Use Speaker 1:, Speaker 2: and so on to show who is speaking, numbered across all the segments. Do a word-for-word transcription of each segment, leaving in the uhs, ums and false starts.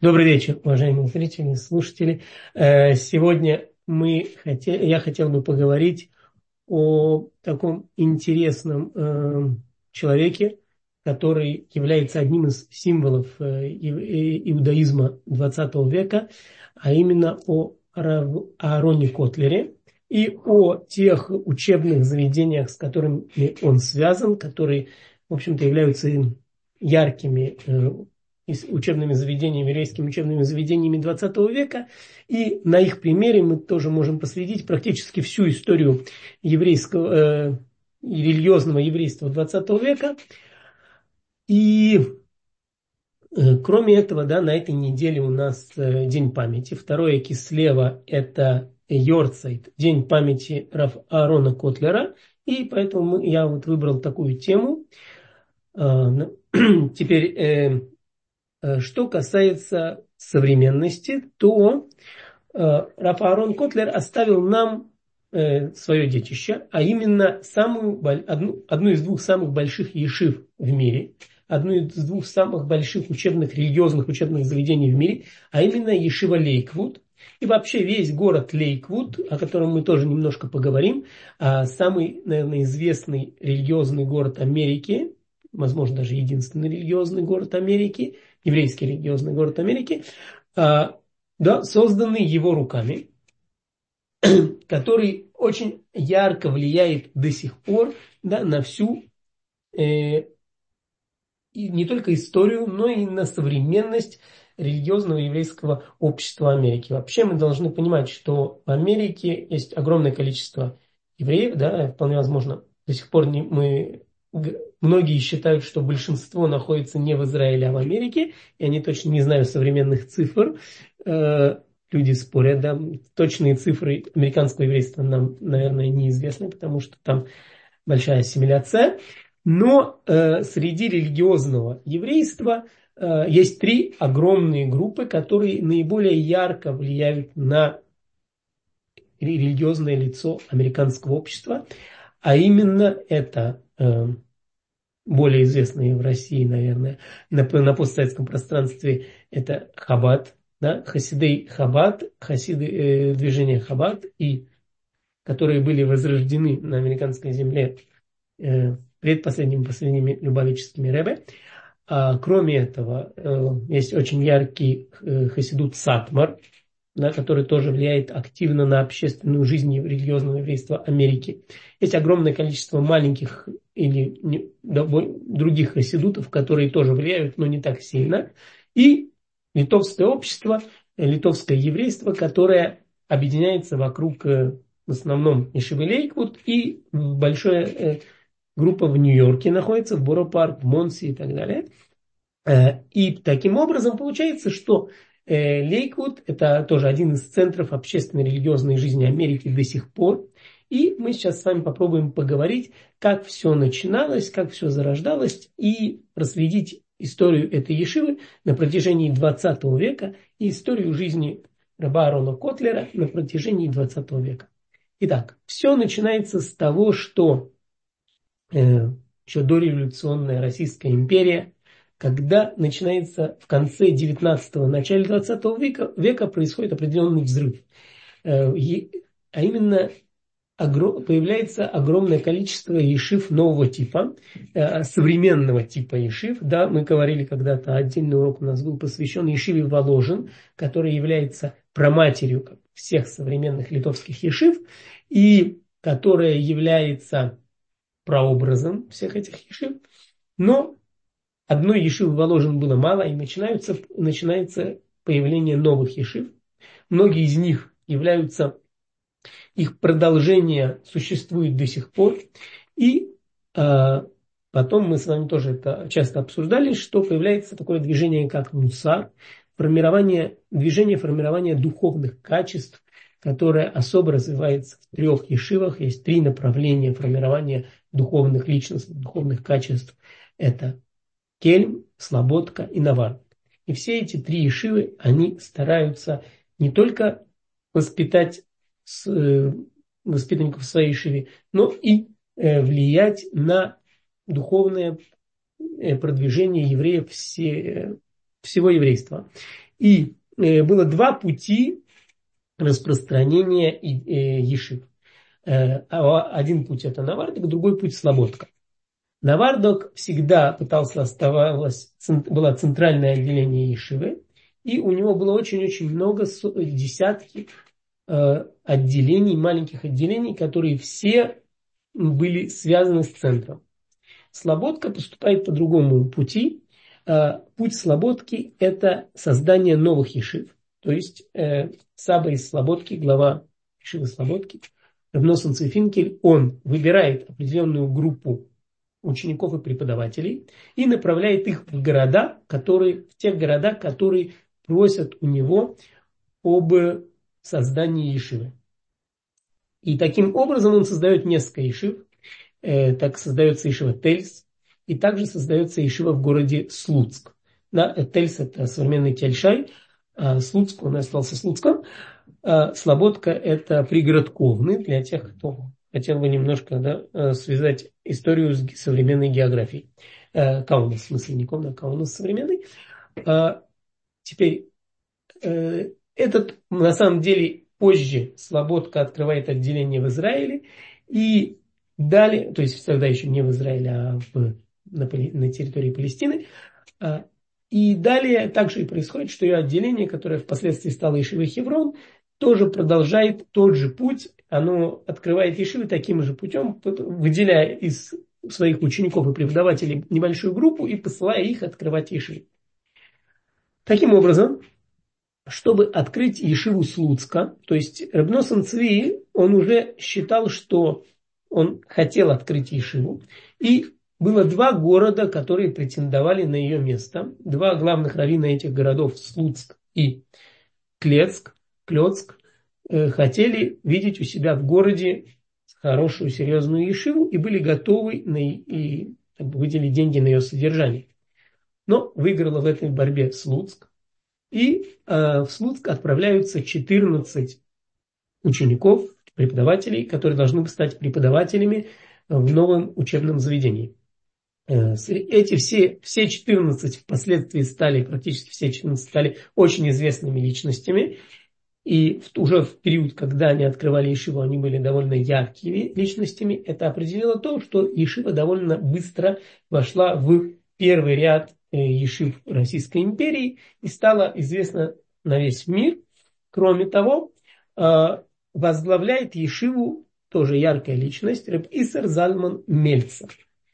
Speaker 1: Добрый вечер, уважаемые зрители и слушатели. Сегодня мы хотел, я хотел бы поговорить о таком интересном человеке, который является одним из символов иудаизма двадцатого века, а именно о Аароне Котлере и о тех учебных заведениях, с которыми он связан, которые, в общем-то, являются яркими учебными заведениями, еврейскими учебными заведениями двадцатого века. И на их примере мы тоже можем проследить практически всю историю еврейского, э, религиозного еврейства двадцатого века. И э, кроме этого, да, на этой неделе у нас э, День памяти. Второе кислева – это Йорцайт, День памяти Рав Аарона Котлера. И поэтому я вот выбрал такую тему. Э, теперь... Э, Что касается современности, то э, Рав Аарон Котлер оставил нам э, свое детище, а именно самую, одну, одну из двух самых больших ешив в мире, одну из двух самых больших учебных, религиозных учебных заведений в мире, а именно ешива Лейквуд. И вообще весь город Лейквуд, о котором мы тоже немножко поговорим, а самый, наверное, известный религиозный город Америки, возможно, даже единственный религиозный город Америки, еврейский религиозный город Америки, а, да, созданный его руками, который очень ярко влияет до сих пор, да, на всю э, и не только историю, но и на современность религиозного еврейского общества Америки. Вообще мы должны понимать, что в Америке есть огромное количество евреев, да, вполне возможно, до сих пор не, мы... Многие считают, что большинство находится не в Израиле, а в Америке. Я не точно не знаю современных цифр. Люди спорят, да. Точные цифры американского еврейства нам, наверное, неизвестны, потому что там большая ассимиляция. Но э, среди религиозного еврейства э, есть три огромные группы, которые наиболее ярко влияют на религиозное лицо американского общества. А именно это... Э, более известные в России, наверное, на, на постсоветском пространстве, это Хаббат, да, хасидей Хаббат, хасиды э, движения Хаббат, и которые были возрождены на американской земле э, предпоследними последними любавическими ребе. А, кроме этого, э, есть очень яркий э, хасидут Сатмар, да, который тоже влияет активно на общественную жизнь религиозного еврейства Америки. Есть огромное количество маленьких или не, да, других хасидутов, которые тоже влияют, но не так сильно. И литовское общество, литовское еврейство, которое объединяется вокруг э, в основном ешивы Лейквуд, и большая э, группа в Нью-Йорке находится, в Боро-парк, в Монси и так далее. Э, и таким образом получается, что Лейквуд – это тоже один из центров общественной религиозной жизни Америки до сих пор. И мы сейчас с вами попробуем поговорить, как все начиналось, как все зарождалось, и проследить историю этой ешивы на протяжении двадцатого века и историю жизни раба Аарона Котлера на протяжении двадцатого века. Итак, все начинается с того, что э, еще дореволюционная Российская империя, когда начинается в конце девятнадцатого, начале двадцатого века, века происходит определенный взрыв. А именно появляется огромное количество ешив нового типа, современного типа ешив. Да, мы говорили когда-то, отдельный урок у нас был посвящен ешиве Воложин, которая является праматерью всех современных литовских ешив и которая является прообразом всех этих ешив. Но одной ешивы Воложин было мало, и начинается, начинается появление новых ешив. Многие из них являются, их продолжение существует до сих пор. И а, потом мы с вами тоже это часто обсуждали, что появляется такое движение, как мусар, формирование, движение формирования духовных качеств, которое особо развивается в трех ешивах. Есть три направления формирования духовных личностей, духовных качеств. Это Кельм, Слободка и Навар. И все эти три ешивы, они стараются не только воспитать с, э, воспитанников в своей ешиве, но и э, влиять на духовное э, продвижение евреев все, э, всего еврейства. И э, было два пути распространения э, ешив. Э, один путь это Навардок, другой путь Слободка. Навардок всегда пытался оставалось, было центральное отделение ешивы, и у него было очень-очень много, десятки э, отделений, маленьких отделений, которые все были связаны с центром. Слободка поступает по другому пути. Э, путь Слободки – это создание новых ешив. То есть э, Саба из Слободки, глава ешивы Слободки, Рав Носон Цвейфинкель, он выбирает определенную группу учеников и преподавателей и направляет их в города, которые, в те города, которые просят у него об создании ешивы. И таким образом он создает несколько ешив. Э, так создается ешива Тельс, и также создается ешива в городе Слуцк. Да, Тельс это современный Тельшай, а Слуцк, он остался Слуцком. А Слободка это пригород Ковны, для тех, кто хотел бы немножко, да, связать историю с современной географией. Каунас, в смысле не Ковна, а Каунас современный. А теперь, этот на самом деле позже Слободка открывает отделение в Израиле, и далее, то есть тогда еще не в Израиле, а в, на, на территории Палестины, и далее также и происходит, что ее отделение, которое впоследствии стало ешивой Хеврон, тоже продолжает тот же путь, оно открывает ешивы таким же путем, выделяя из своих учеников и преподавателей небольшую группу и посылая их открывать ешивы. Таким образом, чтобы открыть ешиву Слуцка, то есть Рав Носон Цви, он уже считал, что он хотел открыть ешиву, и было два города, которые претендовали на ее место, два главных раввина этих городов, Слуцк и Клецк, Клёцк, э, хотели видеть у себя в городе хорошую, серьезную ешиву и были готовы на, и, как бы, выделить деньги на ее содержание. Но выиграла в этой борьбе Слуцк. И э, в Слуцк отправляются четырнадцать учеников, преподавателей, которые должны стать преподавателями в новом учебном заведении. Э, эти все, все четырнадцать впоследствии стали, практически все четырнадцать стали очень известными личностями. И в, уже в период, когда они открывали ешиву, они были довольно яркими личностями. Это определило то, что ешива довольно быстро вошла в первый ряд ешив Российской империи и стала известна на весь мир. Кроме того, возглавляет ешиву тоже яркая личность Реб Исер Залман Мельцер.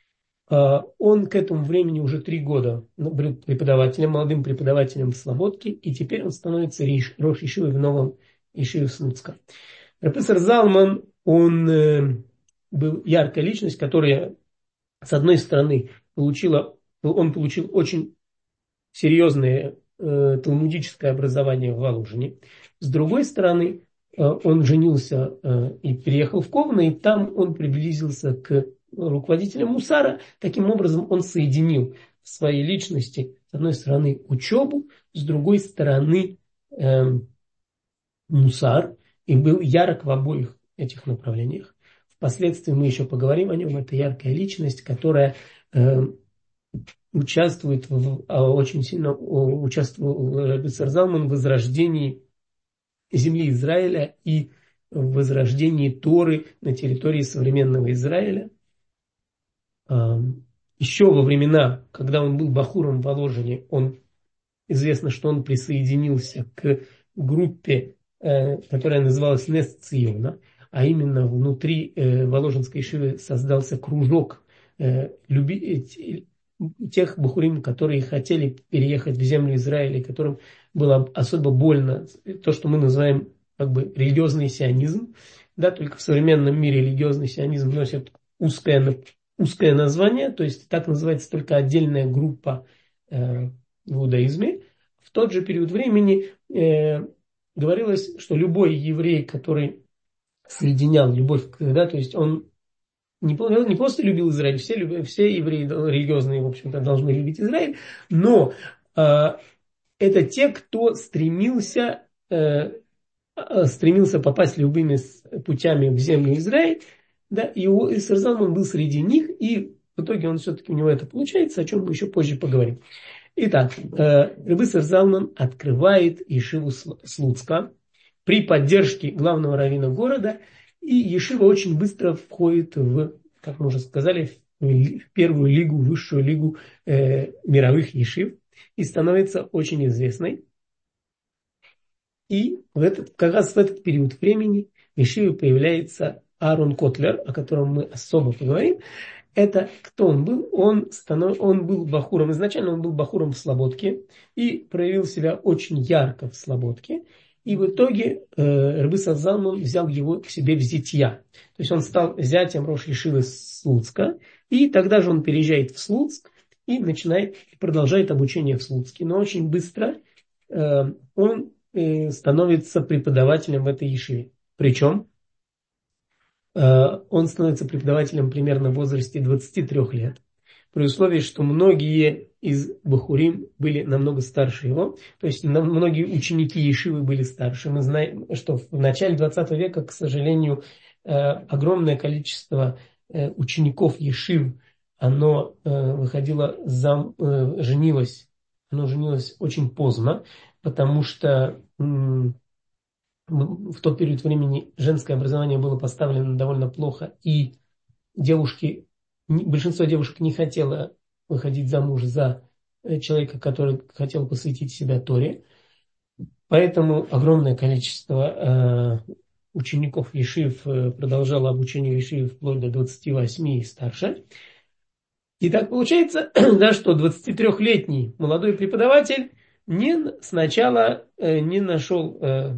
Speaker 1: Он к этому времени уже три года был преподавателем, молодым преподавателем в Слободке, и теперь он становится рош ешивой в новом ешиве Слуцка. Реб Исер Залман, он был яркая личность, которая, с одной стороны, получила, он получил очень серьезное э, талмудическое образование в Воложине. С другой стороны, э, он женился э, и переехал в Ковно, и там он приблизился к руководителям Мусара. Таким образом, он соединил в своей личности, с одной стороны, учебу, с другой стороны, э, Мусар, и был ярок в обоих этих направлениях. Впоследствии мы еще поговорим о нем. Это яркая личность, которая э, участвует в, очень сильно участвовал Реб Исер Залман в возрождении земли Израиля и в возрождении Торы на территории современного Израиля. Еще во времена, когда он был бахуром в Воложине, он, известно, что он присоединился к группе, которая называлась Нес Циона, а именно внутри Воложенской ешивы создался кружок люби... тех бахурим, которые хотели переехать в землю Израиля, которым было особо больно то, что мы называем как бы религиозный сионизм. Да, только в современном мире религиозный сионизм носит узкое, узкое название, то есть так называется только отдельная группа э, в иудаизме. В тот же период времени э, говорилось, что любой еврей, который соединял любовь, да, то есть он не, не просто любил Израиль, все, все евреи религиозные, в общем-то, должны любить Израиль, но э, это те, кто стремился, э, стремился попасть любыми путями в землю Израиль, да, и Исер Залман был среди них, и в итоге он все-таки у него это получается, о чем мы еще позже поговорим. Итак, Ребе Исser Залман открывает Ешиву Слуцка при поддержке главного раввина города, и Ешива очень быстро входит в, как мы уже сказали, в первую лигу, высшую лигу э, мировых ешив, и становится очень известной. И в этот, как раз в этот период времени в Ешиве появляется Аарон Котлер, о котором мы особо поговорим. Это кто он был? Он, станов... он был бахуром, изначально он был бахуром в Слободке и проявил себя очень ярко в Слободке. И в итоге э, Ребе Исser Залман взял его к себе в зятья. То есть он стал зятем рош ешивы Слуцка. И тогда же он переезжает в Слуцк и начинает, продолжает обучение в Слуцке. Но очень быстро э, он э, становится преподавателем в этой ешиве. Причем он становится преподавателем примерно в возрасте двадцати трёх лет, при условии, что многие из бахурим были намного старше его, то есть многие ученики ешивы были старше. Мы знаем, что в начале двадцатого века, к сожалению, огромное количество учеников ешив, оно выходило зам, женилось, оно женилось очень поздно, потому что в тот период времени женское образование было поставлено довольно плохо, и девушки, большинство девушек не хотело выходить замуж за человека, который хотел посвятить себя Торе. Поэтому огромное количество э, учеников ешив продолжало обучение ешив вплоть до двадцати восьми и старше. И так получается, да, что двадцатитрёхлетний молодой преподаватель не, сначала э, не нашел... Э,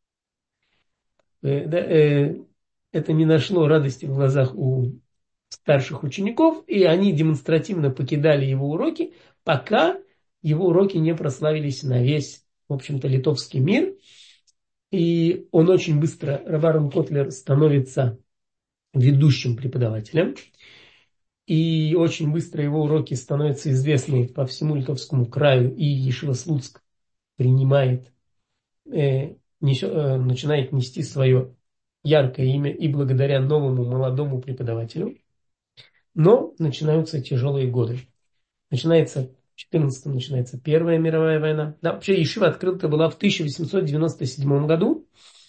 Speaker 1: это не нашло радости в глазах у старших учеников, и они демонстративно покидали его уроки, пока его уроки не прославились на весь, в общем-то, литовский мир. И он очень быстро, Рав Аарон Котлер, становится ведущим преподавателем. И очень быстро его уроки становятся известны по всему литовскому краю, и Ешива Слуцк принимает э, начинает нести свое яркое имя и благодаря новому молодому преподавателю. Но начинаются тяжелые годы. Начинается в четырнадцатом начинается Первая мировая война. Да, вообще Ешива открыта была в тысяча восемьсот девяносто седьмом году.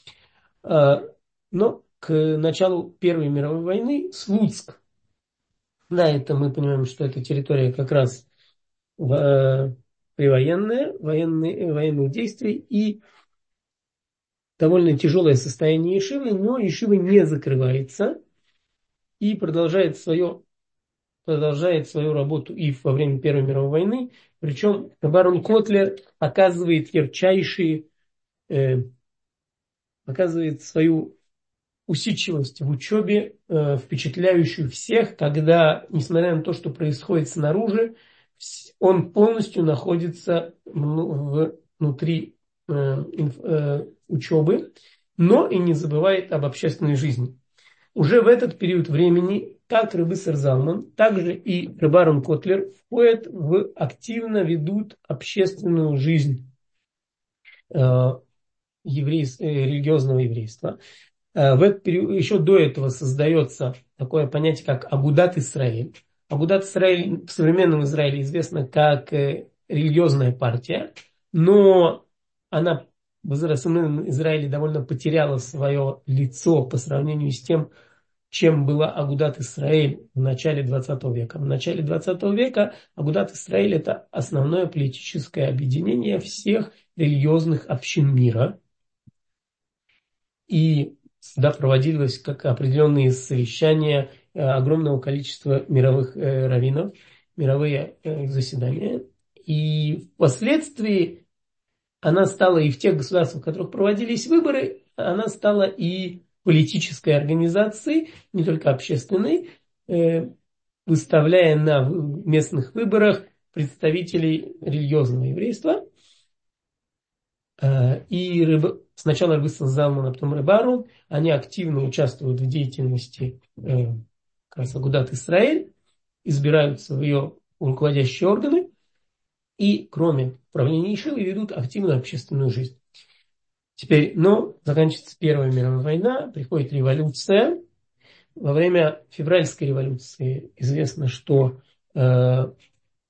Speaker 1: Но к началу Первой мировой войны Слуцк, да, это мы понимаем, что это территория как раз привоенная, военные, военных действий, и довольно тяжелое состояние Ешивы, но Ешива не закрывается и продолжает, свое, продолжает свою работу и во время Первой мировой войны. Причем Рав Аарон Котлер оказывает ярчайшие, э, показывает свою усидчивость в учебе, э, впечатляющую всех, когда, несмотря на то, что происходит снаружи, он полностью находится внутри учебы, но и не забывает об общественной жизни. Уже в этот период времени, как Ребе Исser Залман, так же и Рав Аарон Котлер входят в, активно ведут общественную жизнь э, еврейс, э, религиозного еврейства. Э, в этот период, еще до этого создается такое понятие, как Агудат Исраэль. Агудат Исраэль в современном Израиле известна как э, религиозная партия, но она в современном Израиле довольно потеряла свое лицо по сравнению с тем, чем была Агудат Исраэль в начале двадцатого века. В начале двадцатого века Агудат Исраэль – это основное политическое объединение всех религиозных общин мира. И сюда проводилось как определенные совещания огромного количества мировых э, раввинов, мировые э, заседания. И впоследствии она стала и в тех государствах, в которых проводились выборы, она стала и политической организацией, не только общественной, э, выставляя на местных выборах представителей религиозного еврейства. Э, и рыб, сначала Ребе Исser Залман, а потом Рав Аарон, они активно участвуют в деятельности э, как раз Агудат Исраэль, избираются в ее руководящие органы. И кроме правления Ешивы ведут активную общественную жизнь. Теперь, но заканчивается Первая мировая война, приходит революция. Во время февральской революции известно, что э,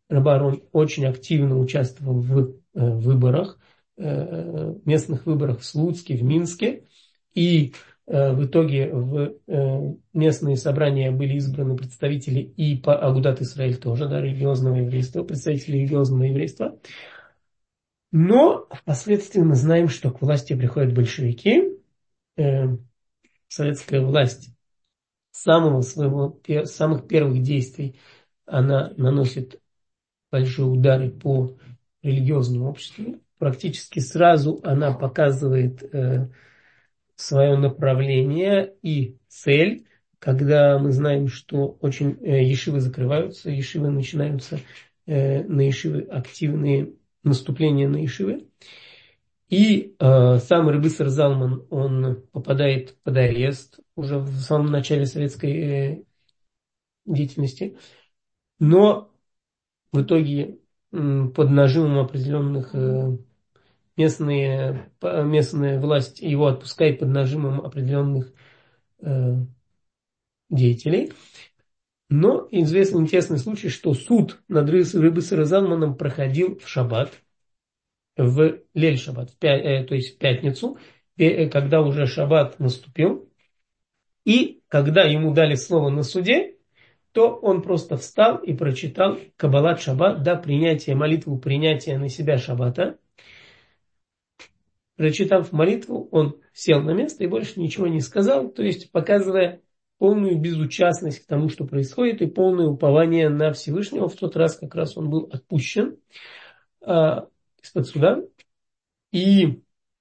Speaker 1: Рав Аарон очень активно участвовал в э, выборах, э, местных выборах в Слуцке, в Минске. И э, в итоге в э, местные собрания были избраны представители и по Агудат Исраэль тоже, да, религиозного еврейства, представители религиозного еврейства. Но впоследствии мы знаем, что к власти приходят большевики. Э, советская власть с самого своего, с самых первых действий она наносит большие удары по религиозному обществу. Практически сразу она показывает э, свое направление и цель, когда мы знаем, что очень э, ешивы закрываются, ешивы начинаются, э, на ешивы активные наступления на ешивы. И э, сам Рабисар Залман, он попадает под арест уже в самом начале советской э, деятельности, но в итоге м, под нажимом определенных э, местные, местная власть его отпускает под нажимом определенных э, деятелей. Но известный интересный случай, что суд над Рабисаром Залманом проходил в шаббат, в Лель-шаббат, в пя- э, то есть в пятницу, э, когда уже шаббат наступил. И когда ему дали слово на суде, то он просто встал и прочитал Каббалат Шаббат, да, принятие, молитву принятия на себя шаббата. Прочитав молитву, он сел на место и больше ничего не сказал, то есть показывая полную безучастность к тому, что происходит, и полное упование на Всевышнего. В тот раз как раз он был отпущен а, из-под суда. И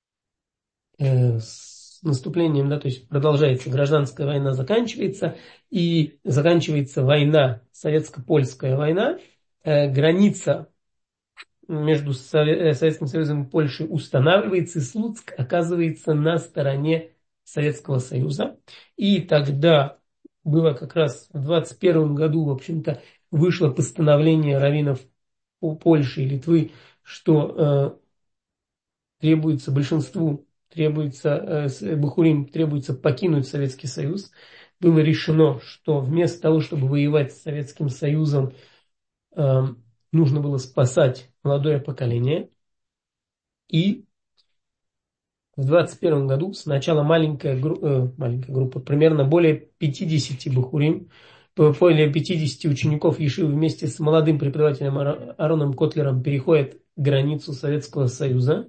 Speaker 1: э, с наступлением, да, то есть продолжается гражданская война, заканчивается, и заканчивается война, советско-польская война, э, граница между Советским Союзом и Польшей устанавливается, и Слуцк оказывается на стороне Советского Союза. И тогда было как раз в двадцать первом году, в общем-то, вышло постановление раввинов Польши и Литвы, что э, требуется большинству, требуется э, бахурим, требуется покинуть Советский Союз. Было решено, что вместо того, чтобы воевать с Советским Союзом, э, нужно было спасать молодое поколение. И в двадцать первом году сначала маленькая, гру- э, маленькая группа, примерно более пятьдесят бахурим, более пятьдесят учеников Ешивы вместе с молодым преподавателем Ароном Котлером переходят границу Советского Союза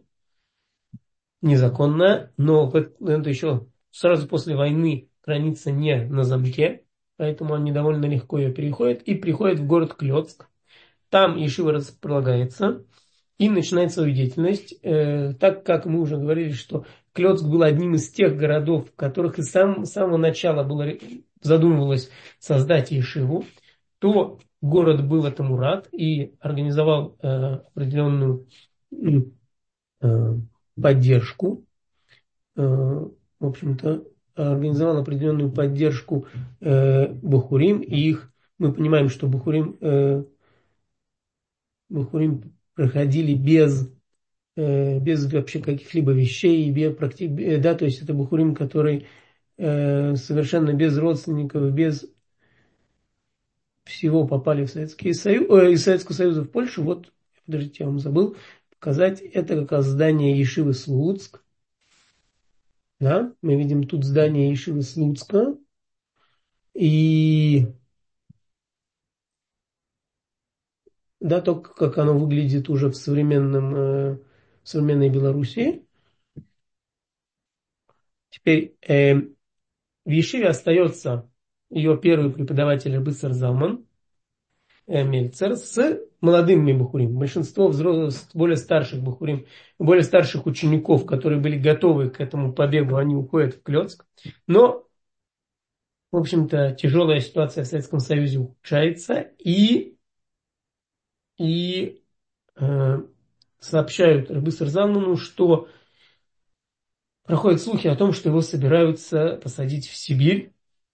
Speaker 1: незаконно, но это еще сразу после войны граница не на замке, поэтому они довольно легко ее переходят и приходят в город Клёцк. Там Ешива располагается и начинает свою деятельность, э, так как мы уже говорили, что Клёцк был одним из тех городов, в которых и сам, с самого начала было, задумывалось создать Ешиву, то город был этому рад и организовал э, определенную э, поддержку, э, в общем-то, организовал определенную поддержку э, Бахурим, и их, мы понимаем, что Бахурим, э, Бахурим проходили без э, без вообще каких-либо вещей, без практи... э, да, то есть это бухурим, который э, совершенно без родственников, без всего попали в Советский Союз, э, из Советского Союза в Польшу. Вот, подождите, я вам забыл показать, это как раз здание Ешивы Слуцк. Да, мы видим тут здание Ешивы Слуцка. И да, то, как оно выглядит уже в современном, э, в современной Белоруссии. Теперь э, в Ешиве остается ее первый преподаватель Рабисар Залман э, Мельцер с молодыми бахурим. Большинство взрослых, более старших бахурим, более старших учеников, которые были готовы к этому побегу, они уходят в Клёцк. Но, в общем-то, тяжелая ситуация в Советском Союзе ухудшается, и, и э, сообщают Рабисар Залману, что проходят слухи о том, что его собираются посадить в Сибирь,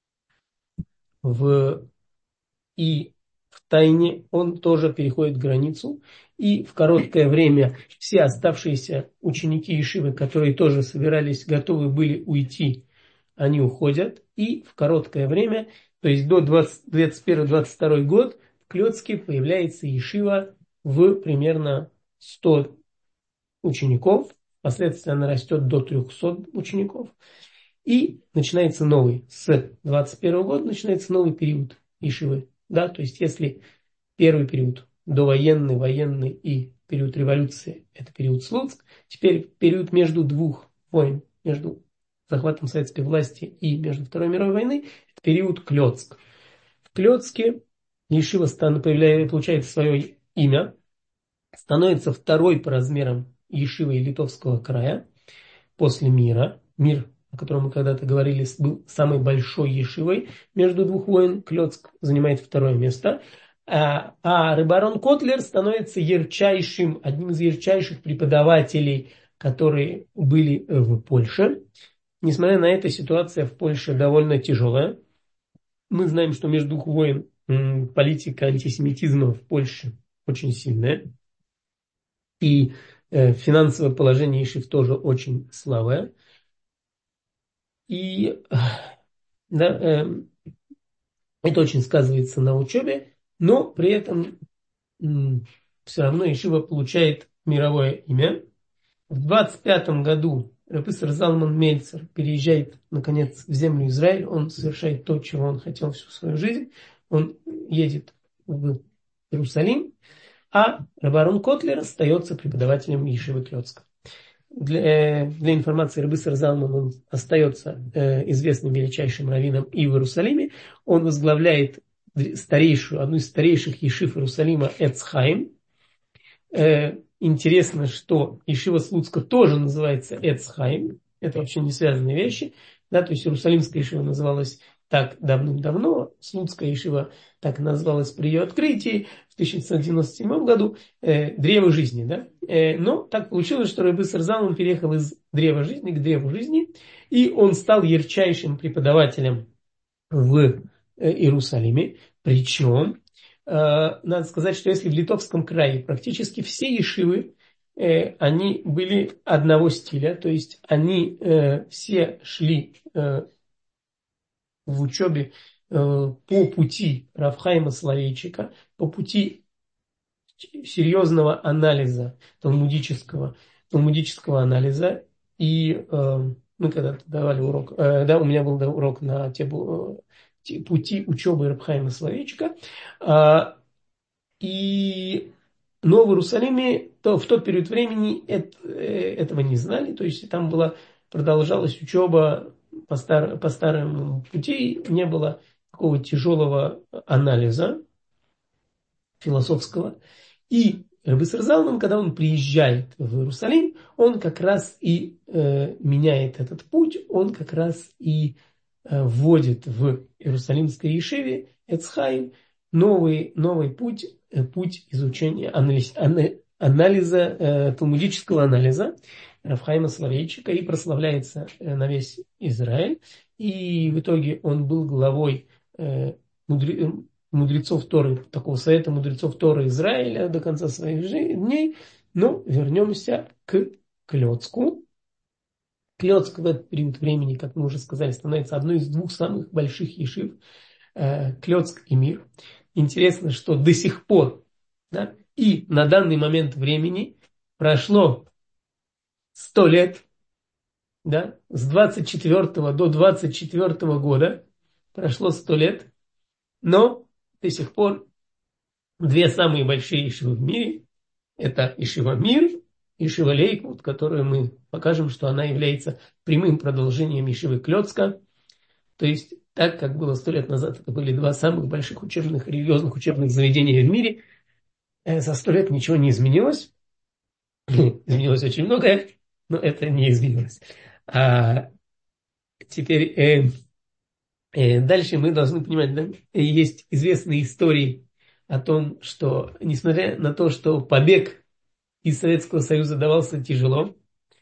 Speaker 1: в, и в тайне он тоже переходит границу. И в короткое время все оставшиеся ученики Ешивы, которые тоже собирались, готовы были уйти, они уходят. И в короткое время, то есть до двадцать первого двадцать второго год, Клёцке появляется ешива в примерно сто учеников. Впоследствии она растет до трехсот учеников. И начинается новый, с двадцать первого года начинается новый период ешивы. Да, то есть если первый период довоенный, военный и период революции – это период Слуцк, теперь период между двух войн, между захватом советской власти и между Второй мировой войной – это период Клёцк. В Клёцке ешива появляется, получает свое имя, становится второй по размерам ешивой Литовского края после мира. Мир, о котором мы когда-то говорили, был самой большой ешивой между двух войн. Клёцк занимает второе место. А, а Ребарон Котлер становится ярчайшим, одним из ярчайших преподавателей, которые были в Польше. Несмотря на это, ситуация в Польше довольно тяжелая. Мы знаем, что между двух войн м, политика антисемитизма в Польше очень сильная. И э, финансовое положение ешив тоже очень слабое. И да, э, это очень сказывается на учебе, но при этом м, все равно ешива получает мировое имя. В двадцать пятом году Реписар Залман Мельцер переезжает, наконец, в землю Израиль. Он совершает то, чего он хотел всю свою жизнь. Он едет в Иерусалим, а Рабарон Котлер остается преподавателем ешивы Клёцка. Для, для информации, Реписар Залман он остается э, известным величайшим раввином и в Иерусалиме. Он возглавляет старейшую, одну из старейших ешив Иерусалима Эц Хаим. Э, интересно, что ешива Слуцка тоже называется Эц Хаим. Это вообще не связанные вещи. Да, то есть Иерусалимская ешива называлась так давным-давно. Слуцкая ешива так называлась при ее открытии в тысяча девятьсот девяносто седьмом году. Э, Древо жизни. Да? Э, но так получилось, что Реписар Залман переехал из Древа жизни к Древу жизни. И он стал ярчайшим преподавателем в э, Иерусалиме. Причем надо сказать, что если в Литовском крае практически все ешивы, э, они были одного стиля, то есть они э, все шли э, в учебе э, по пути Рав Хаима Соловейчика, по пути серьезного анализа, талмудического, талмудического анализа. И э, мы когда-то давали урок, э, да, у меня был урок на тему э, пути учебы Рав Хаима Соловейчика. Э, И, но в Иерусалиме то, в тот период времени это, этого не знали. То есть там была, продолжалась учеба по, стар, по старому пути. Не было такого тяжелого анализа философского. И Реписар Залман, когда он приезжает в Иерусалим, он как раз и э, меняет этот путь. Он как раз и э, вводит в Иерусалимской ешиве Эц Хаим новый, новый путь, э, путь изучения, анализ, анализа, э, талмудического анализа Рав Хаима Соловейчика, и прославляется э, на весь Израиль. И в итоге он был главой э, мудре, мудрецов Торы, такого совета мудрецов Торы Израиля до конца своих дней. Но вернемся к Клёцку. Клёцк в этот период времени, как мы уже сказали, становится одной из двух самых больших ешив. Клёцк и Мир. Интересно, что до сих пор, да, и на данный момент времени прошло сто лет, да, с двадцать четвёртого до двадцать четвёртого года прошло сто лет, но до сих пор две самые большие ешивы в мире – это ешива Мир, ешива Лейквуд, которую мы покажем, что она является прямым продолжением ешивы Клёцка. То есть, так как было сто лет назад, это были два самых больших учебных, религиозных учебных заведения в мире, за сто лет ничего не изменилось. Изменилось очень многое, но это не изменилось. А теперь э, э, дальше мы должны понимать, да, есть известные истории о том, что, несмотря на то, что побег из Советского Союза давался тяжело,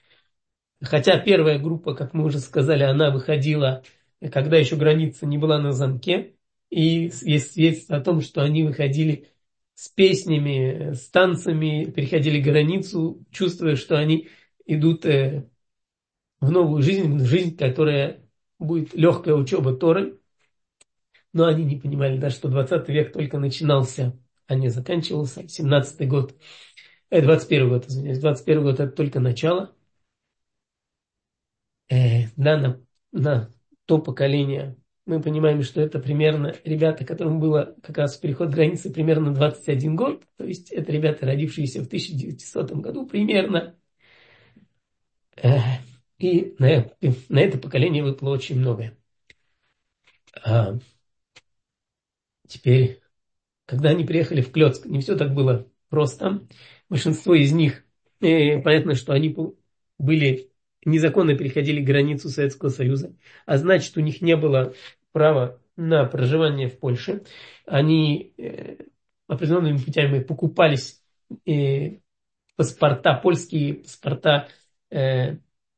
Speaker 1: хотя первая группа, как мы уже сказали, она выходила, когда еще граница не была на замке. И есть свидетельство о том, что они выходили с песнями, с танцами, переходили границу, чувствуя, что они идут в новую жизнь, в жизнь, которая будет легкая учеба Торы. Но они не понимали, да, что двадцатый век только начинался, а не заканчивался. семнадцатый год, э, двадцать первый год, извиняюсь, двадцать первый год это только начало. Э, да, на, на то поколение мы понимаем, что это примерно ребята, которым было как раз переход границы примерно двадцать один год. То есть это ребята, родившиеся в тысяча девятисотом году примерно. Э, и на, на это поколение выпало очень многое. А теперь, когда они приехали в Клёцк, не все так было просто. Большинство из них, э, понятно, что они были незаконно переходили границу Советского Союза, а значит, у них не было права на проживание в Польше. Они э, определенными путями покупались э, паспорта, польские паспорта, э,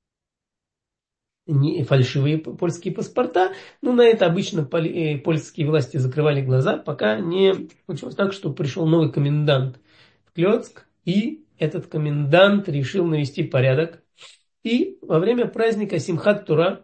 Speaker 1: не фальшивые польские паспорта. Но на это обычно поли, э, польские власти закрывали глаза, пока не получилось так, что пришел новый комендант в Клёцк, и этот комендант решил навести порядок. И во время праздника Симхат Тура,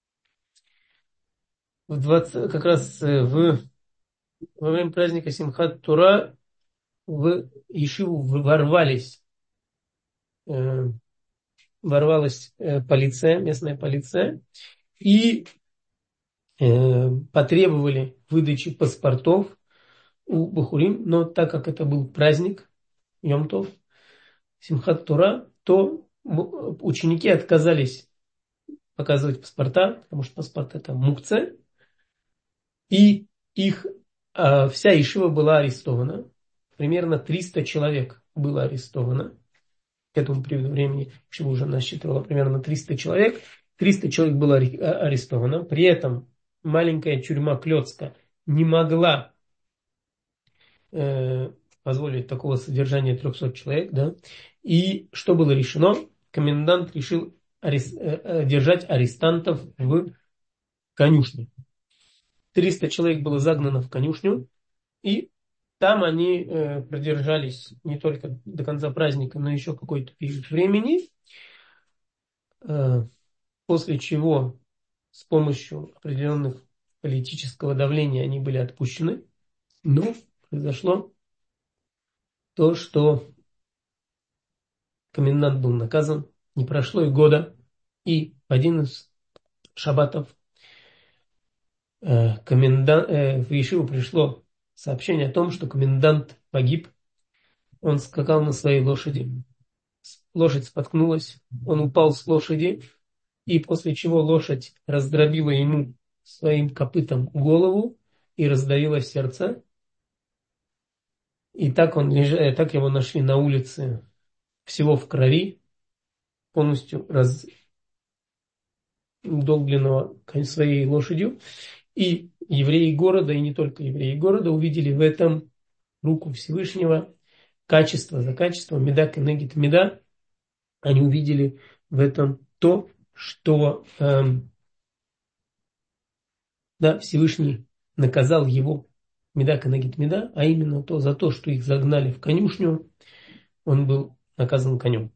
Speaker 1: в двадцать, как раз э, в, во время праздника Симхат Тура в Ешиву ворвались, э, ворвалась э, полиция, местная полиция, и э, потребовали выдачи паспортов у Бахурим, но так как это был праздник Йом-Тов, Симхат Тура, то ученики отказались показывать паспорта, потому что паспорт это мукце, и их а, вся Ешива была арестована. Примерно триста человек было арестовано. К этому периоду времени Ешива уже насчитывала примерно триста человек. триста человек было арестовано. При этом маленькая тюрьма Клёцка не могла э, позволить такого содержания трехсот человек. Да? И что было решено? Комендант решил арест, э, держать арестантов в конюшне. триста человек было загнано в конюшню, и там они э, продержались не только до конца праздника, но еще какой-то период времени, э, после чего с помощью определенных политического давления они были отпущены. Но произошло то, что комендант был наказан. Не прошло и года, и в один из шаббатов э, комендант, э, в Ешиву пришло сообщение о том, что комендант погиб. Он скакал на своей лошади. Лошадь споткнулась, он упал с лошади, и после чего лошадь раздробила ему своим копытом голову и раздавила сердце. И так, он леж... э, так его нашли на улице, всего в крови, полностью раздолбленного своей лошадью. И евреи города, и не только евреи города, увидели в этом руку Всевышнего, качество за качество, меда кенегит меда. Они увидели в этом то, что эм, да, Всевышний наказал его меда кенегит меда, а именно то за то, что их загнали в конюшню, он был наказан конем.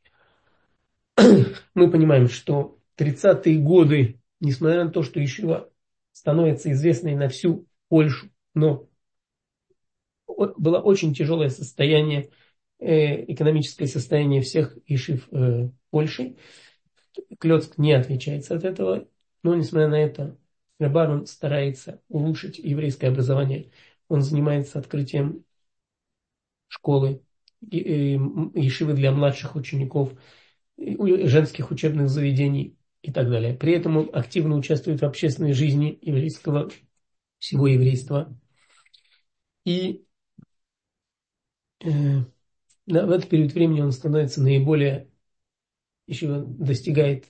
Speaker 1: Мы понимаем, что тридцатые годы, несмотря на то, что Ешива становится известной на всю Польшу, но было очень тяжелое состояние, э, экономическое состояние всех Ешив э, Польши. Клёцк не отличается от этого, но несмотря на это, Рабарон старается улучшить еврейское образование. Он занимается открытием школы, ешивы для младших учеников, женских учебных заведений и так далее. При этом он активно участвует в общественной жизни еврейского, всего еврейства. И э, в этот период времени он становится наиболее, еще достигает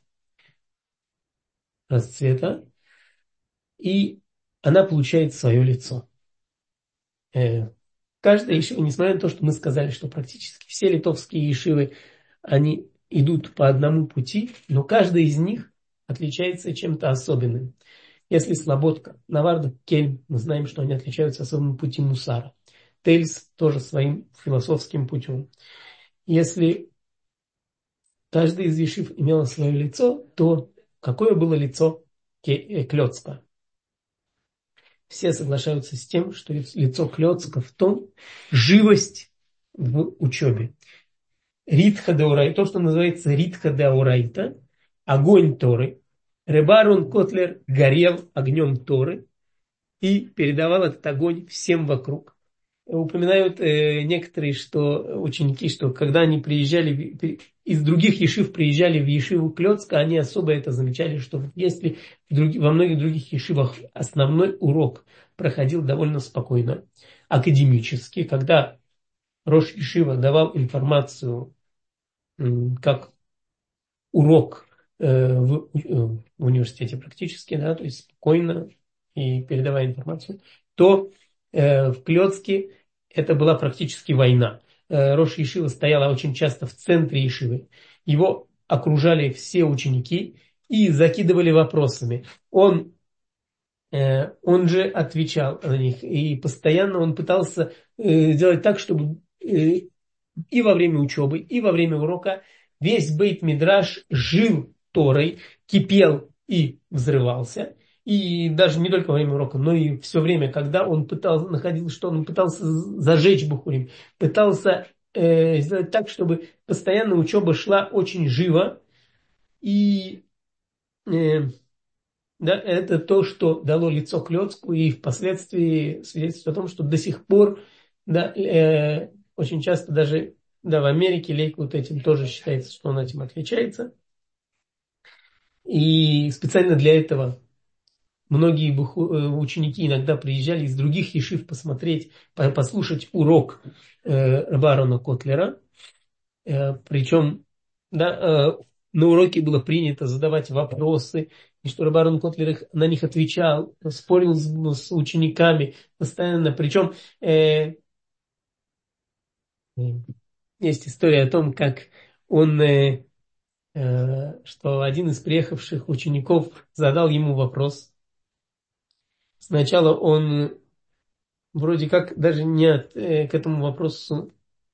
Speaker 1: расцвета, и она получает свое лицо. Э, каждая ешива, несмотря на то, что мы сказали, что практически все литовские ешивы, они идут по одному пути, но каждая из них отличается чем-то особенным. Если Слободка, Наварда, Кельм, мы знаем, что они отличаются особым путем мусара. Тельс тоже своим философским путем. Если каждый из ешив имело свое лицо, то какое было лицо Клёцка? все соглашаются с тем, что лицо Клёцка в том живость в учебе. Ритха деорайта, то, что называется ритха деорайта, огонь Торы. Ребарон Котлер горел огнем Торы и передавал этот огонь всем вокруг. Упоминают э, некоторые, что ученики, что когда они приезжали в, из других ешив, приезжали в ешиву Клёцка, они особо это замечали, что если в друг, во многих других ешивах основной урок проходил довольно спокойно, академически, когда рош ешива давал информацию как урок э, в, э, в университете практически, да, то есть спокойно и передавая информацию, то э, в Клёцке это была практически война. Э, рош ешива стояла очень часто в центре ешивы. Его окружали все ученики и закидывали вопросами. Он, э, он же отвечал на них. И постоянно он пытался э, сделать так, чтобы э, и во время учебы, и во время урока весь бейт-мидраш жил Торой, кипел и взрывался. И даже не только во время урока, но и все время, когда он пытался, находил, что он пытался зажечь бухурим, пытался э, сделать так, чтобы постоянно учеба шла очень живо. И э, да, это то, что дало лицо Клёцку, и впоследствии свидетельствует о том, что до сих пор, да, э, очень часто даже, да, в Америке Лейквуд этим тоже считается, что он этим отличается. И специально для этого многие буху, э, ученики иногда приезжали из других ешив посмотреть, послушать урок э, Барона Котлера. Э, причем, да, э, на уроке было принято задавать вопросы, и что Барон Котлер их, на них отвечал, спорил с, с учениками постоянно. Причем э, есть история о том, как он, э, э, что один из приехавших учеников задал ему вопрос. Сначала он вроде как даже не от, э, к этому вопросу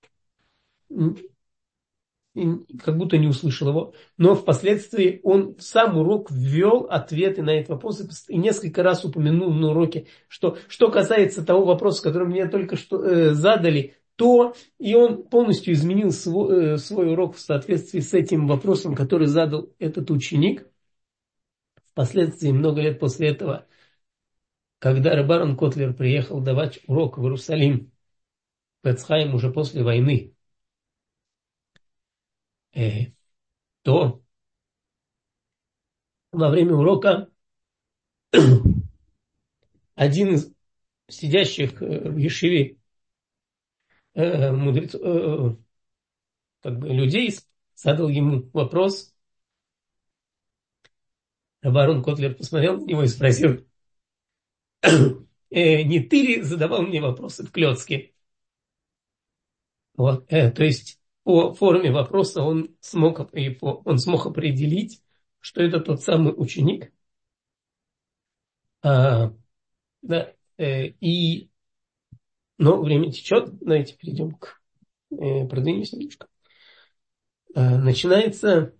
Speaker 1: как будто не услышал его, но впоследствии он в сам урок ввел ответы на этот вопрос и несколько раз упомянул на уроке, что что касается того вопроса, который мне только что э, задали, то и он полностью изменил свой, э, свой урок в соответствии с этим вопросом, который задал этот ученик. Впоследствии, много лет после этого, когда Ребарон Котлер приехал давать урок в Иерусалим, в Эцхайм уже после войны, э, то во время урока один из сидящих в Ешиве э, мудрец, э, как бы людей задал ему вопрос. Барон Котлер посмотрел на него и спросил, э, не ты ли задавал мне вопросы в Клёцке? Вот, э, то есть по форме вопроса он смог, и по, он смог определить, что это тот самый ученик. А, да, э, и, но время течет, давайте перейдем к, э, продвинемся немножко. А, начинается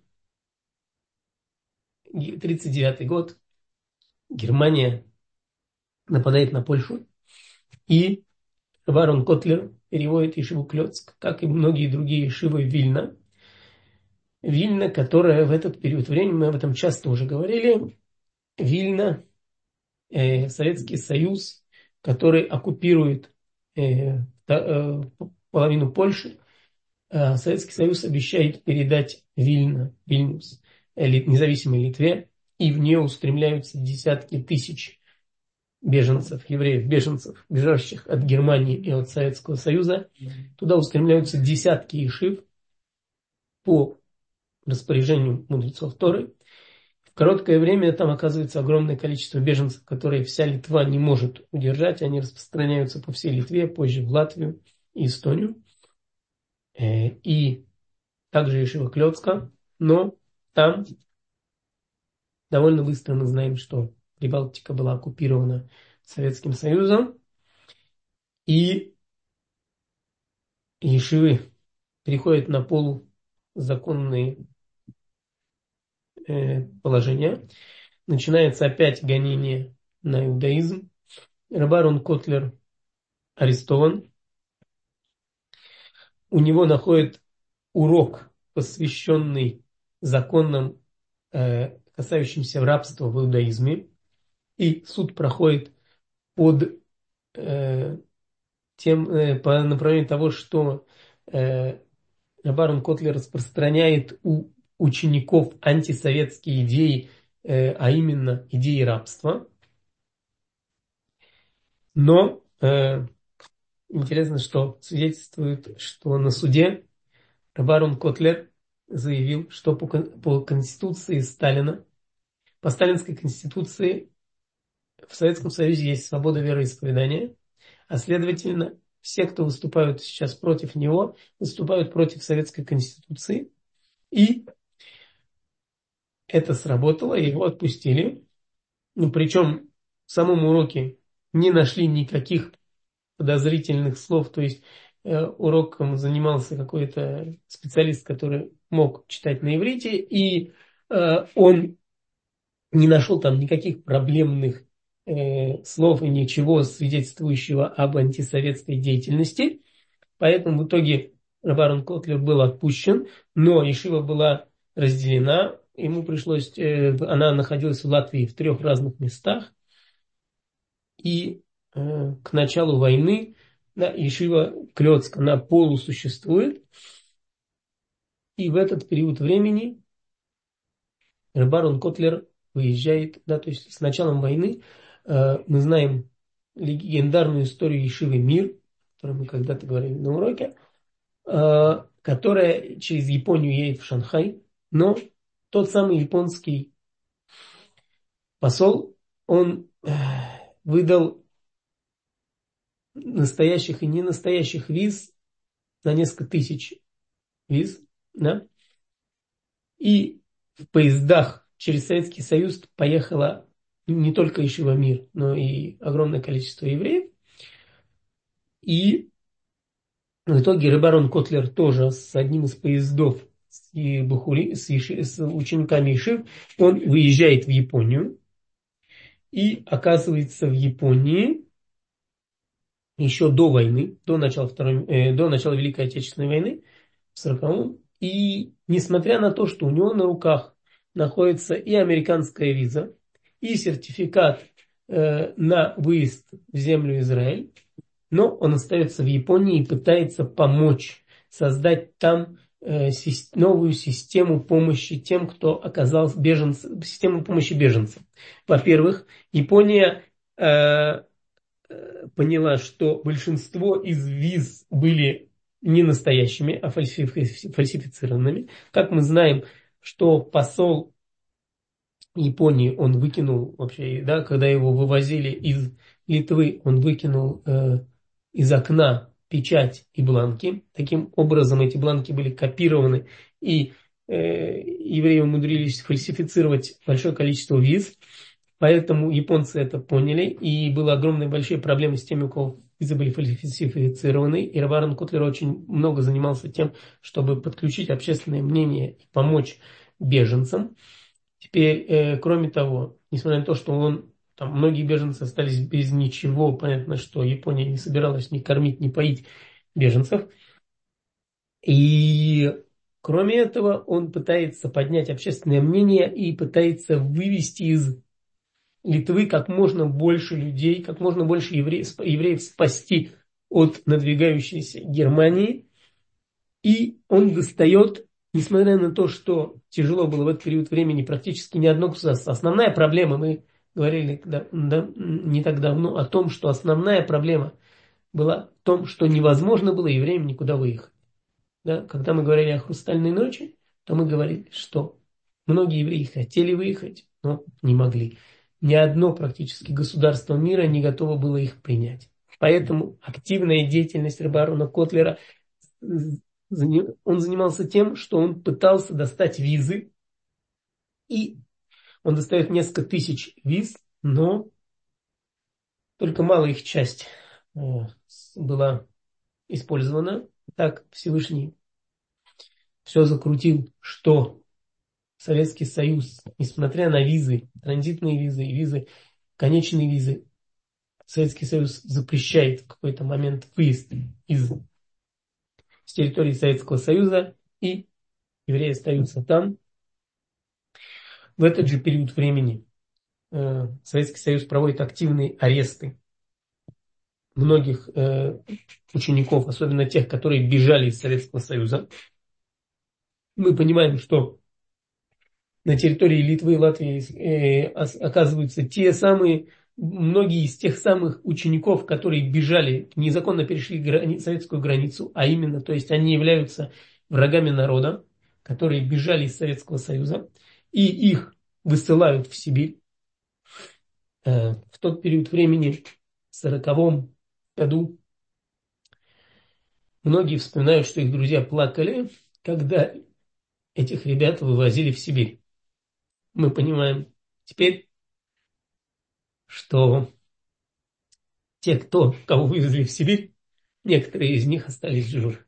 Speaker 1: тридцать девятый год, Германия нападает на Польшу, и Барон Котлер переводит Ешиву Клёцк, как и многие другие ешивы Вильна. Вильна, которая в этот период времени, мы об этом часто уже говорили, Вильна, э, Советский Союз, который оккупирует э, та, э, половину Польши, э, Советский Союз обещает передать Вильна, Вильнюс, э, независимой Литве, и в нее устремляются десятки тысяч беженцев, евреев, беженцев, бежащих от Германии и от Советского Союза. Туда устремляются десятки ешив по распоряжению мудрецов Торы. В короткое время там оказывается огромное количество беженцев, которые вся Литва не может удержать. Они распространяются по всей Литве, позже в Латвию и Эстонию. И также ешива Клёцка. Но там довольно быстро мы знаем, что Прибалтика была оккупирована Советским Союзом. И ешивы переходят на полузаконные э, положения. Начинается опять гонение на иудаизм. Рав Аарон Котлер арестован. У него находит урок, посвященный законам, э, касающимся рабства в иудаизме. И суд проходит под э, тем, э, по направлению того, что э, Рав Аарон Котлер распространяет у учеников антисоветские идеи, э, а именно идеи рабства. Но э, интересно, что свидетельствует, что на суде Рав Аарон Котлер заявил, что по, по конституции Сталина, по сталинской конституции в Советском Союзе есть свобода вероисповедания, а следовательно, все, кто выступают сейчас против него, выступают против Советской Конституции. И это сработало, и его отпустили. Ну, причем в самом уроке не нашли никаких подозрительных слов. То есть э, уроком занимался какой-то специалист, который мог читать на иврите, и э, он не нашел там никаких проблемных э, слов и ничего свидетельствующего об антисоветской деятельности. Поэтому в итоге Рав Аарон Котлер был отпущен, но ешива была разделена. Ему пришлось, э, она находилась в Латвии в трех разных местах. И э, к началу войны, да, ешива Клёцк, она полусуществует. И в этот период времени Рав Аарон Котлер выезжает, да, то есть с началом войны э, мы знаем легендарную историю ешивы Мир, о которой мы когда-то говорили на уроке, э, которая через Японию едет в Шанхай, но тот самый японский посол, он э, выдал настоящих и ненастоящих виз на несколько тысяч виз, да, и в поездах через Советский Союз поехало не только ешива Мир, но и огромное количество евреев. И в итоге Рав Аарон Котлер тоже с одним из поездов с, бахури, с, еши, с учениками ешив, он выезжает в Японию и оказывается в Японии еще до войны, до начала, Второй, э, до начала Великой Отечественной войны в сороковом. И несмотря на то, что у него на руках находится и американская виза, и сертификат э, на выезд в землю Израиль, но он остается в Японии и пытается помочь создать там э, си- новую систему помощи тем, кто оказался беженцем, систему помощи беженцам. Во-первых, Япония э, поняла, что большинство из виз были не настоящими, а фальсифи- фальсифицированными. Как мы знаем, что посол Японии, он выкинул вообще, да, когда его вывозили из Литвы, он выкинул э, из окна печать и бланки. Таким образом, эти бланки были копированы, и э, евреи умудрились фальсифицировать большое количество виз. Поэтому японцы это поняли, и было огромные большие проблемы с теми, у кого визы были фальсифицированы. И Рав Аарон Котлер очень много занимался тем, чтобы подключить общественное мнение и помочь беженцам. Теперь, э, кроме того, несмотря на то, что он, там, многие беженцы остались без ничего, понятно, что Япония не собиралась ни кормить, ни поить беженцев. И кроме этого, он пытается поднять общественное мнение и пытается вывести из Литвы как можно больше людей, как можно больше евреев, евреев спасти от надвигающейся Германии. И он достает, несмотря на то, что тяжело было в этот период времени, практически ни одно государство. Основная проблема, мы говорили да, да, не так давно о том, что основная проблема была в том, что невозможно было евреям никуда выехать. Да? Когда мы говорили о «Хрустальной ночи», то мы говорили, что многие евреи хотели выехать, но не могли. Ни одно практически государство мира не готово было их принять. Поэтому активная деятельность Рав Аарона Котлера, он занимался тем, что он пытался достать визы, и он достает несколько тысяч виз, но только малая их часть э, была использована. Так Всевышний все закрутил, что Советский Союз, несмотря на визы, транзитные визы и визы, конечные визы, Советский Союз запрещает в какой-то момент выезд из с территории Советского Союза, и евреи остаются там. В этот же период времени э, Советский Союз проводит активные аресты многих э, учеников, особенно тех, которые бежали из Советского Союза. Мы понимаем, что на территории Литвы и Латвии э, оказываются те самые, многие из тех самых учеников, которые бежали, незаконно перешли грани, советскую границу, а именно, то есть они являются врагами народа, которые бежали из Советского Союза, и их высылают в Сибирь. Э, в тот период времени, в сороковом году, многие вспоминают, что их друзья плакали, когда этих ребят вывозили в Сибирь. Мы понимаем теперь, что те, кто, кого вывезли в Сибирь, некоторые из них остались живы.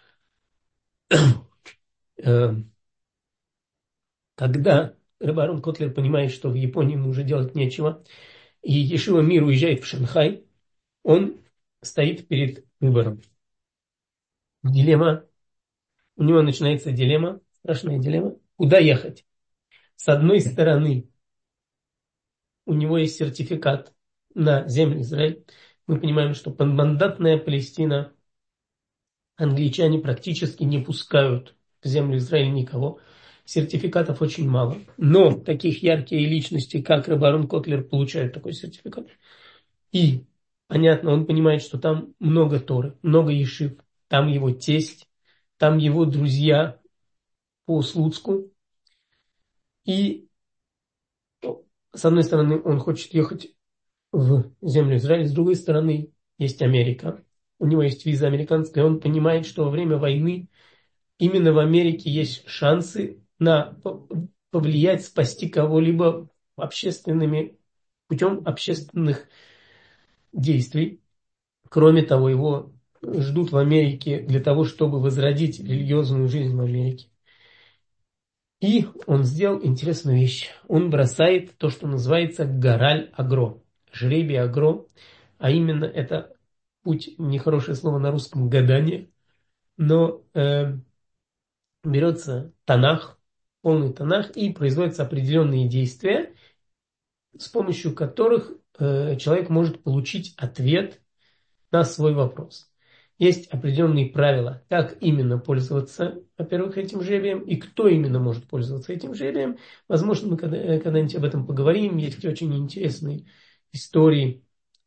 Speaker 1: Когда Ребе Аарон Котлер понимает, что в Японии ему уже делать нечего, и Ешива Мир уезжает в Шанхай, он стоит перед выбором. Дилемма. У него начинается дилемма, страшная дилемма. Куда ехать? С одной стороны, у него есть сертификат на землю Израиль. Мы понимаем, что подмандатная Палестина англичане практически не пускают в землю Израиля никого. Сертификатов очень мало. Но таких яркие личности, как Ребе Аарон Котлер, получают такой сертификат. И, понятно, он понимает, что там много Торы, много ешив. Там его тесть, там его друзья по Слуцку. И, с одной стороны, он хочет ехать в землю Израиля, с другой стороны, есть Америка. У него есть виза американская, он понимает, что во время войны именно в Америке есть шансы на повлиять, спасти кого-либо общественными, путем общественных действий. Кроме того, его ждут в Америке для того, чтобы возродить религиозную жизнь в Америке. И он сделал интересную вещь. Он бросает то, что называется Гараль Агро. Жребий Агро. А именно это путь, нехорошее слово на русском, гадание. Но э, берется Танах, полный Танах, и производятся определенные действия, с помощью которых э, человек может получить ответ на свой вопрос. Есть определенные правила, как именно пользоваться, во-первых, этим жребием, и кто именно может пользоваться этим жребием. Возможно, мы когда- когда-нибудь об этом поговорим. Есть очень интересные истории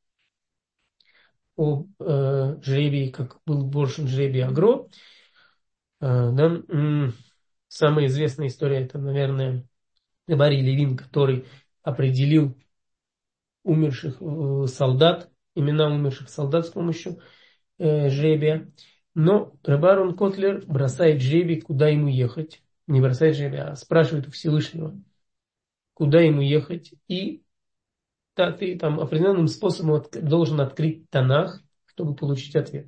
Speaker 1: о э, жребии, как был брошен жребий Агро. Э, да, м- самая известная история, это, наверное, Бари Левин, который определил умерших э, солдат, имена умерших солдат с помощью э, жребия. Но Ребе Аарон Котлер бросает жребий, куда ему ехать. Не бросает жребий, а спрашивает у Всевышнего, куда ему ехать. И да, ты там определенным способом от, должен открыть Танах, чтобы получить ответ.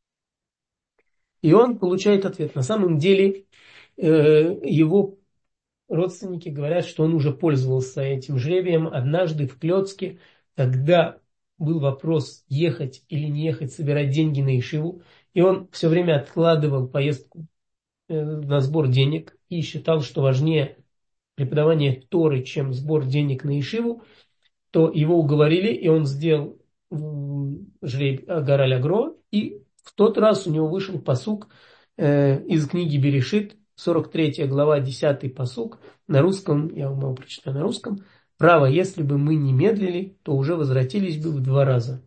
Speaker 1: И он получает ответ. На самом деле э, его родственники говорят, что он уже пользовался этим жребием однажды в Клёцке, когда был вопрос, ехать или не ехать, собирать деньги на ешиву. И он все время откладывал поездку э, на сбор денег и считал, что важнее преподавание Торы, чем сбор денег на ешиву. То его уговорили, и он сделал жребий Гараль Агро. И в тот раз у него вышел пасук э, из книги Берешит, сорок третья глава, десятый пасук. На русском, я вам могу прочитать на русском. Право, если бы мы не медлили, то уже возвратились бы в два раза.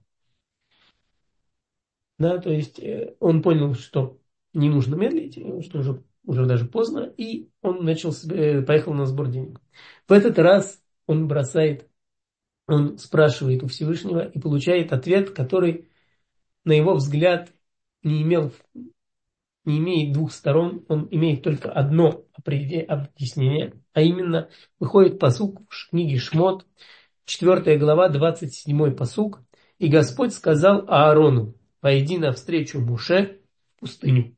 Speaker 1: Да, то есть э, он понял, что не нужно медлить, что уже, уже даже поздно, и он начал, э, поехал на сбор денег. В этот раз он бросает, он спрашивает у Всевышнего и получает ответ, который, на его взгляд, не имел, не имеет двух сторон, он имеет только одно объяснение, а именно выходит пасук в книге Шмот, четвёртая глава, двадцать седьмой пасук. И Господь сказал Аарону: пойди навстречу Муше в пустыню.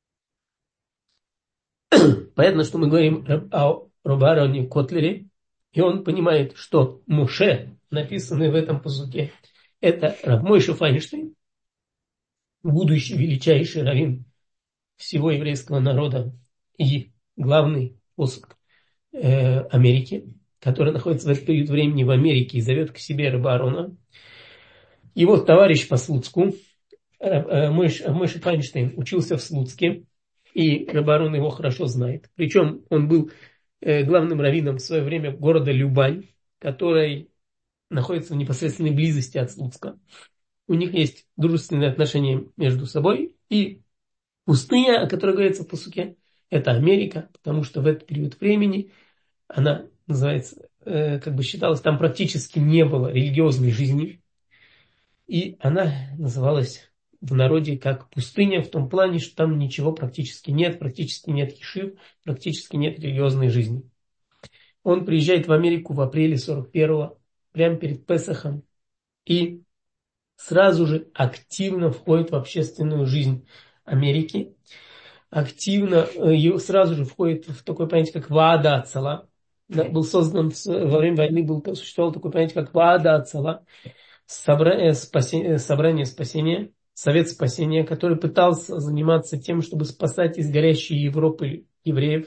Speaker 1: Понятно, что мы говорим о Ребе Аароне Котлере, и он понимает, что Муше, написанный в этом пасуке, Это Рав Мойше Файнштейн, будущий величайший раввин всего еврейского народа и главный посох э, Америки, который находится в этот период времени в Америке и зовет к себе Раба Аарона. Его товарищ по Слуцку, э, Мойше, Мойше Файнштейн, учился в Слуцке, и Раба Аарон его хорошо знает. Причем он был э, главным раввином в свое время города Любань, который находится в непосредственной близости от Слуцка. У них есть дружественные отношения между собой, и пустыня, о которой говорится в пасуке, это Америка, потому что в этот период времени она называется, э, как бы считалось, там практически не было религиозной жизни, и она называлась в народе как пустыня в том плане, что там ничего практически нет, практически нет ешив, практически нет религиозной жизни. Он приезжает в Америку в апреле сорок первого, прямо перед Песахом, и сразу же активно входит в общественную жизнь Америки, активно э, сразу же входит в такое понятие, как Ваада Ацала. Да, был создан во время войны, был, существовало такое понятие, как Ваада Ацала, собрание спасения, собрание спасения, совет спасения, который пытался заниматься тем, чтобы спасать из горящей Европы евреев.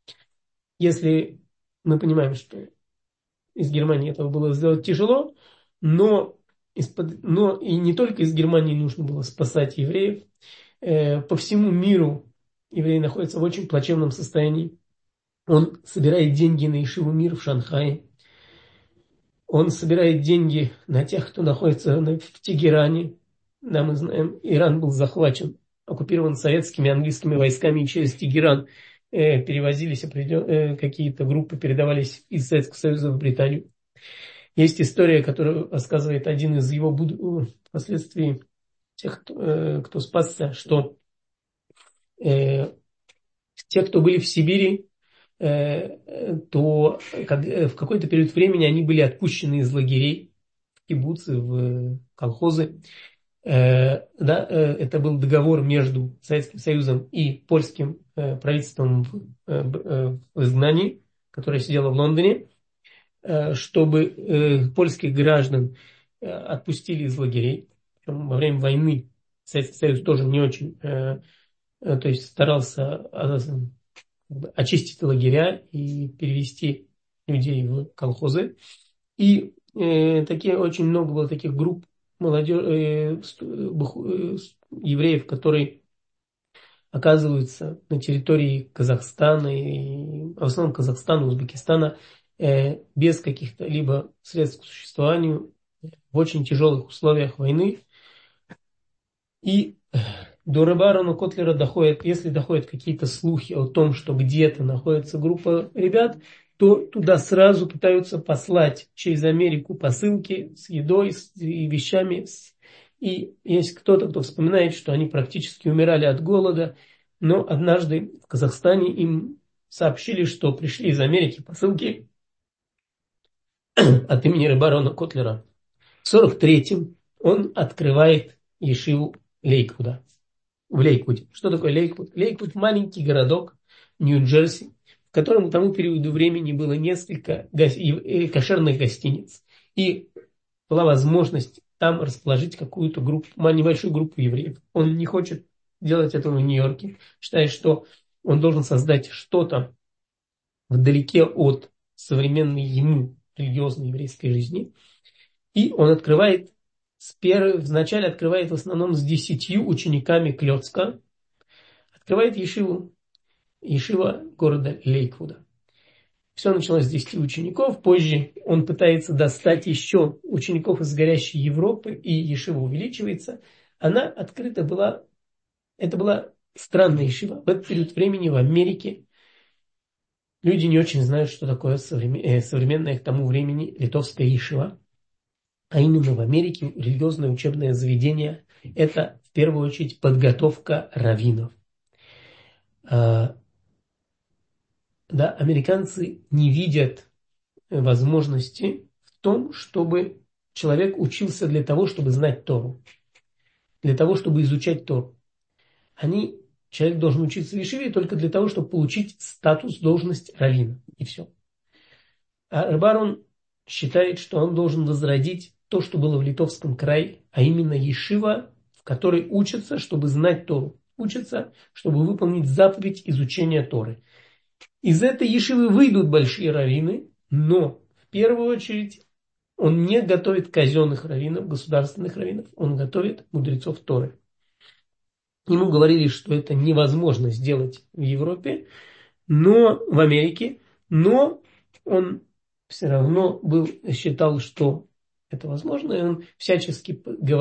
Speaker 1: Если мы понимаем, что из Германии этого было сделать тяжело, но, из-под, но и не только из Германии нужно было спасать евреев. Э, по всему миру евреи находятся в очень плачевном состоянии. Он собирает деньги на Ешиву Мир в Шанхае. Он собирает деньги на тех, кто находится в Тегеране. Да, мы знаем, Иран был захвачен, оккупирован советскими, английскими войсками, и через Тегеран э, перевозились э, какие-то группы, передавались из Советского Союза в Британию. Есть история, которую рассказывает один из его буд... впоследствии тех, кто, э, кто спасся, что э, те, кто были в Сибири, э, то как, э, в какой-то период времени они были отпущены из лагерей, в кибуцы, в колхозы. Э, да, э, это был договор между Советским Союзом и польским э, правительством в, э, в изгнании, которое сидело в Лондоне, э, чтобы э, польских граждан э, отпустили из лагерей. Причем во время войны Советский Союз тоже не очень, э, э, то есть старался э, очистить лагеря и перевести людей в колхозы. И э, такие, очень много было таких групп молодежь, э, э, евреев, которые оказываются на территории Казахстана, и, в основном Казахстана, Узбекистана, э, без каких-то либо средств к существованию, в очень тяжелых условиях войны. И до Раба Аарона Котлера доходят, если доходят какие-то слухи о том, что где-то находится группа ребят, то туда сразу пытаются послать через Америку посылки с едой с, и вещами. И есть кто-то, кто вспоминает, что они практически умирали от голода, но однажды в Казахстане им сообщили, что пришли из Америки посылки от имени Раба Аарона Котлера. В сорок третьем он открывает ешиву Лейквуда. В Лейквуде. Что такое Лейквуд? Лейквуд – маленький городок Нью-Джерси, в котором к тому периоду времени было несколько го- кошерных гостиниц. И была возможность там расположить какую-то группу, небольшую группу евреев. Он не хочет делать этого в Нью-Йорке. Считает, что он должен создать что-то вдалеке от современной ему религиозной еврейской жизни. И он открывает С первой, вначале открывает в основном с десятью учениками Клёцка. Открывает ешиву. Ешива города Лейквуда. Все началось с десяти учеников. Позже он пытается достать еще учеников из горящей Европы. И ешива увеличивается. Она открыта была... Это была странная ешива. В этот период времени в Америке люди не очень знают, что такое современное к тому времени литовская ешива. А именно в Америке религиозное учебное заведение – это в первую очередь подготовка раввинов. А, да, американцы не видят возможности в том, чтобы человек учился для того, чтобы знать Тору, для того, чтобы изучать Тору. Они, человек должен учиться в ешиве только для того, чтобы получить статус, должность раввина. И все. А Раб Аарон считает, что он должен возродить то, что было в Литовском крае, а именно ешива, в которой учатся, чтобы знать Тору. Учатся, чтобы выполнить заповедь изучения Торы. Из этой ешивы выйдут большие раввины, но в первую очередь он не готовит казенных раввинов, государственных раввинов, он готовит мудрецов Торы. Ему говорили, что это невозможно сделать в Европе, но в Америке, но он все равно был, считал, что это возможно, и он всячески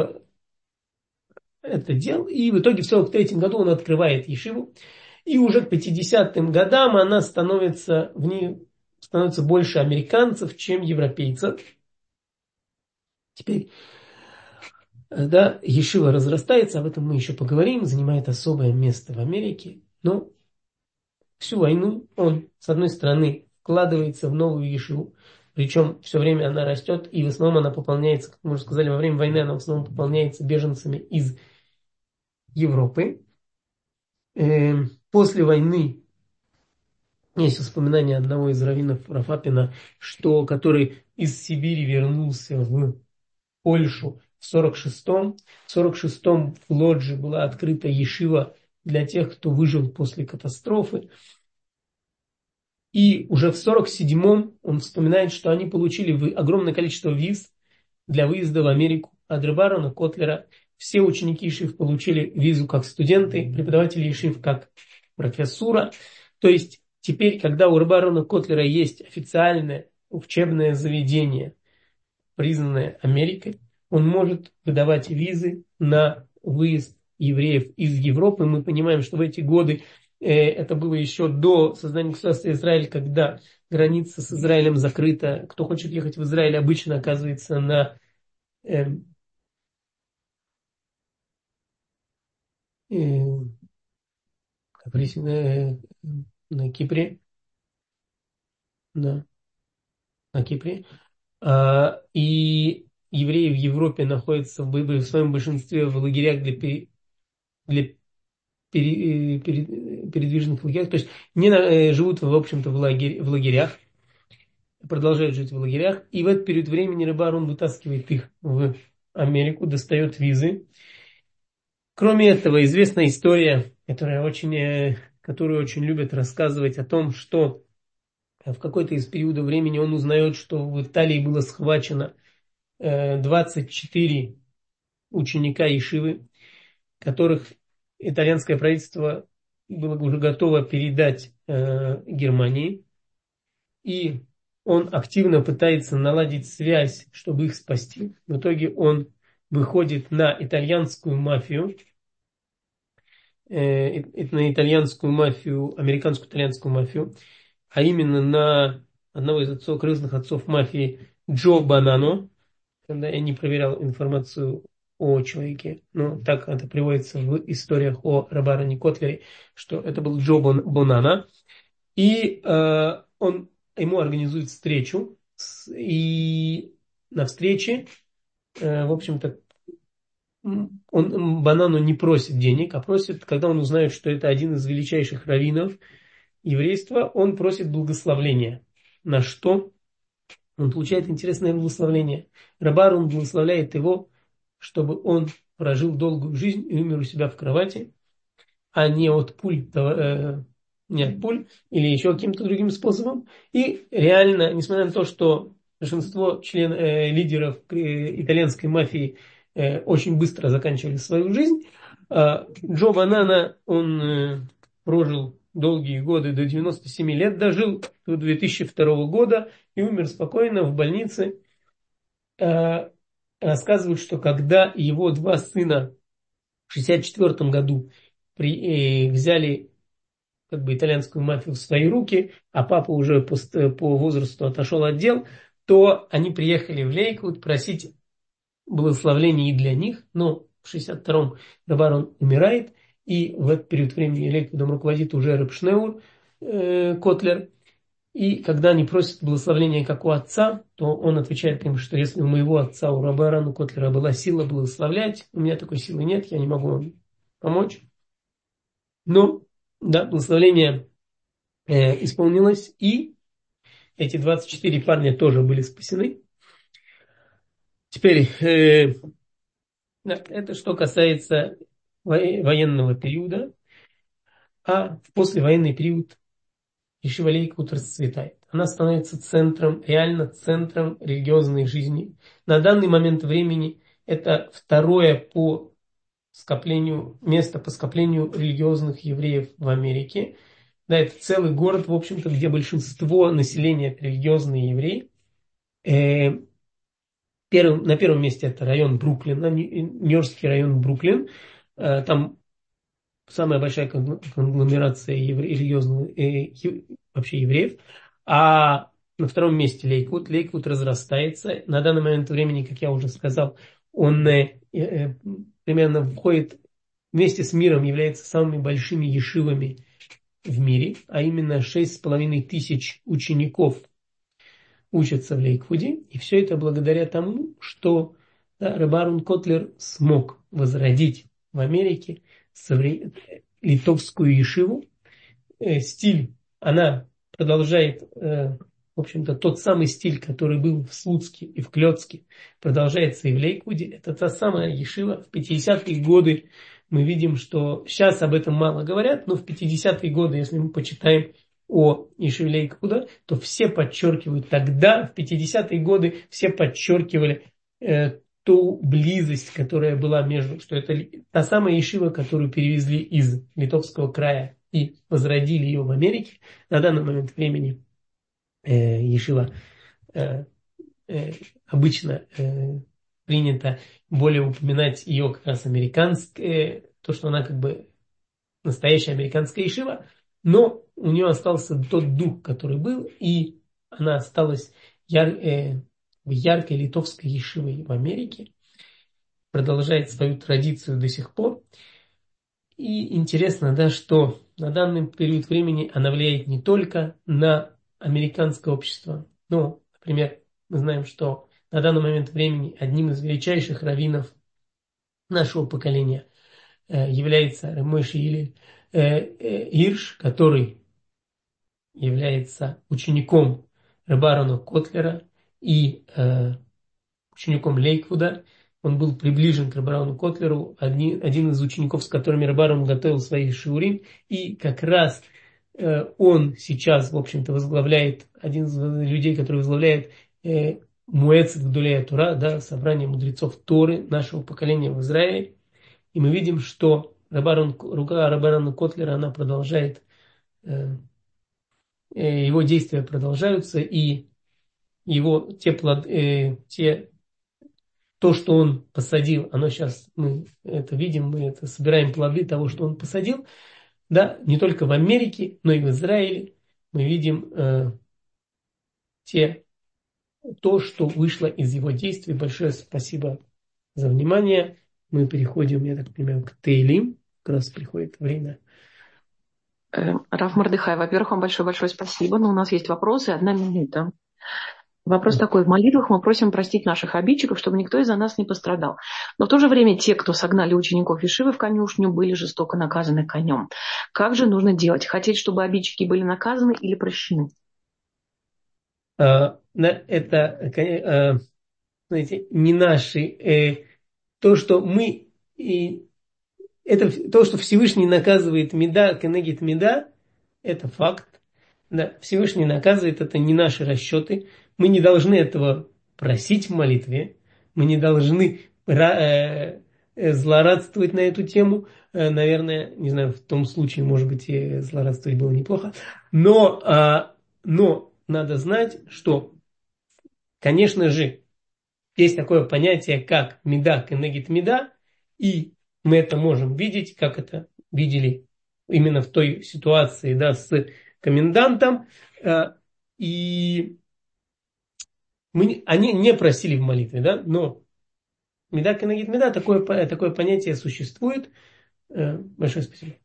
Speaker 1: это делал, и в итоге в сорок третьем году он открывает ешиву, и уже к пятидесятым годам она становится, в ней становится больше американцев, чем европейцев. Теперь, да, ешива разрастается, об этом мы еще поговорим, занимает особое место в Америке, но всю войну он, с одной стороны, вкладывается в новую ешиву, причем все время она растет, и в основном она пополняется, как мы уже сказали, во время войны она в основном пополняется беженцами из Европы. После войны есть воспоминания одного из раввинов Рафапина, что, который из Сибири вернулся в Польшу в сорок шестом. В сорок шестом в Лодже была открыта ешива для тех, кто выжил после катастрофы. И уже в сорок седьмом он вспоминает, что они получили огромное количество виз для выезда в Америку от Рeb Aharona Котлера. Все ученики ешив получили визу как студенты, преподаватели ешив как профессура. То есть теперь, когда у Рeb Aharona Котлера есть официальное учебное заведение, признанное Америкой, он может выдавать визы на выезд евреев из Европы. Мы понимаем, что в эти годы, э, это было еще до создания государства Израиль, когда граница с Израилем закрыта. Кто хочет ехать в Израиль, обычно оказывается на, э, э, э, на Кипре. Да, на Кипре. А, и евреи в Европе находятся в, в своем большинстве в лагерях для, пере, для пере, пере, передвижных лагерях. То есть не на, э, живут, в общем-то, в, лагерь, в лагерях, продолжают жить в лагерях. И в этот период времени Рeb Aharon вытаскивает их в Америку, достает визы. Кроме этого, известная история, которая очень, э, которую очень любят рассказывать о том, что в какой-то из периодов времени он узнает, что в Италии было схвачено двадцать четыре ученика ешивы, которых итальянское правительство было уже готово передать э, Германии. И он активно пытается наладить связь, чтобы их спасти. В итоге он выходит на итальянскую мафию, э, на итальянскую мафию, американскую итальянскую мафию, а именно на одного из отцов, крестных отцов мафии Джо Банано. Когда я не проверял информацию о человеке, но так это приводится в историях о Рeb Aharoне Котлере, что это был Джо Бонана, и э, он, ему организует встречу, с, и на встрече, э, в общем-то, он Банану не просит денег, а просит, когда он узнает, что это один из величайших раввинов еврейства, он просит благословления. На что? Он получает интересное благословение. Рeb Aharon благословляет его, чтобы он прожил долгую жизнь и умер у себя в кровати, а не от пуль, э, не от пуль или еще каким-то другим способом. И реально, несмотря на то, что большинство член, э, лидеров э, итальянской мафии э, очень быстро заканчивали свою жизнь, э, Джо Банана, он э, прожил долгие годы, до девяноста семи лет дожил, до две тысячи второго года, и умер спокойно в больнице. Э, рассказывают, что когда его два сына в шестьдесят четвёртом году при, э, взяли как бы итальянскую мафию в свои руки, а папа уже по, по возрасту отошел от дел, то они приехали в Лейквуд просить благословения и для них, но в шестьдесят втором Рeb Aharon умирает, и в этот период времени Лейквудом руководит уже Реб Шнеур э, Котлер. И когда они просят благословения как у отца, то он отвечает им, что если у моего отца, у Рeb Aharona Котлера была сила благословлять, у меня такой силы нет, я не могу вам помочь. Но, да, благословение э, исполнилось, и эти двадцать четыре парня тоже были спасены. Теперь теперь, э, это что касается военного периода, а в послевоенный период Ешива Лейквуд расцветает. Она становится центром, реально центром религиозной жизни. На данный момент времени это второе по скоплению, место по скоплению религиозных евреев в Америке. Да, это целый город, в общем-то, где большинство населения это религиозные евреи. Э, первым, на первом месте это район Бруклина, Нью-Йоркский район Бруклин. Э, там самая большая конгломерация евре, религиозных, э, ев, вообще евреев. А на втором месте Лейквуд. Лейквуд разрастается. На данный момент времени, как я уже сказал, он э, э, примерно входит вместе с миром, является самыми большими ешивами в мире, а именно шесть с половиной тысяч учеников учатся в Лейквуде. И все это благодаря тому, что да, Реб Аарон Котлер смог возродить в Америке совре... литовскую ешиву. Э, стиль, она продолжает, э, в общем-то, тот самый стиль, который был в Слуцке и в Клёцке, продолжается и в Лейквуде. Это та самая ешива. В пятидесятые годы мы видим, что сейчас об этом мало говорят, но в пятидесятые годы, если мы почитаем о Ешиве Лейквуда, то все подчеркивают, тогда, в пятидесятые годы, все подчеркивали э, ту близость, которая была между, что это та самая ешива, которую перевезли из Литовского края и возродили ее в Америке. На данный момент времени э, ешива э, э, обычно э, принято более упоминать ее как раз американская, то, что она как бы настоящая американская ешива, но у нее остался тот дух, который был, и она осталась яр, э, яркой литовской ешивой в Америке, продолжает свою традицию до сих пор. И интересно, да, что на данный период времени она влияет не только на американское общество, но, например, мы знаем, что на данный момент времени одним из величайших раввинов нашего поколения э, является Рав Мойше Гилель э, э, Гирш, который является учеником Ребе Аарона Котлера и э, учеником Лейквуда. Он был приближен к Ребе Аарону Котлеру, один, один из учеников, с которыми Ребе Аарон готовил свои шиурим. И как раз э, он сейчас, в общем-то, возглавляет, один из людей, который возглавляет э, Муэцет Гдолей Тура, да, собрание мудрецов Торы нашего поколения в Израиле. И мы видим, что Ребе Аарон, рука Ребе Аарона Котлера, она продолжает, э, э, его действия продолжаются, и его те, плод, э, те то, что он посадил, оно сейчас, мы это видим, мы это собираем плоды того, что он посадил, да, не только в Америке, но и в Израиле. Мы видим э, те, то, что вышло из его действий. Большое спасибо за внимание. Мы переходим, я так понимаю, к Тейлим. Как раз приходит время.
Speaker 2: Рав Мордехай, во-первых, вам большое-большое спасибо, но у нас есть вопросы, одна минута. Вопрос такой. В молитвах мы просим простить наших обидчиков, чтобы никто из-за нас не пострадал. Но в то же время те, кто согнали учеников Ешивы в конюшню, были жестоко наказаны конем. Как же нужно делать? Хотеть, чтобы обидчики были наказаны или прощены?
Speaker 1: А, это, а, знаете, не наши. Э, то, что мы... И, это то, что Всевышний наказывает меда, кенегит меда, это факт. Да, Всевышний наказывает, это не наши расчеты. Мы не должны этого просить в молитве. Мы не должны э, э, злорадствовать на эту тему. Э, наверное, не знаю, в том случае, может быть, и злорадствовать было неплохо. Но, э, но надо знать, что, конечно же, есть такое понятие, как меда, кенегит меда, и мы это можем видеть, как это видели именно в той ситуации, да, с комендантом. И мы, они не просили в молитве, да, но меда кенегит меда, такое, такое понятие существует. Большое спасибо.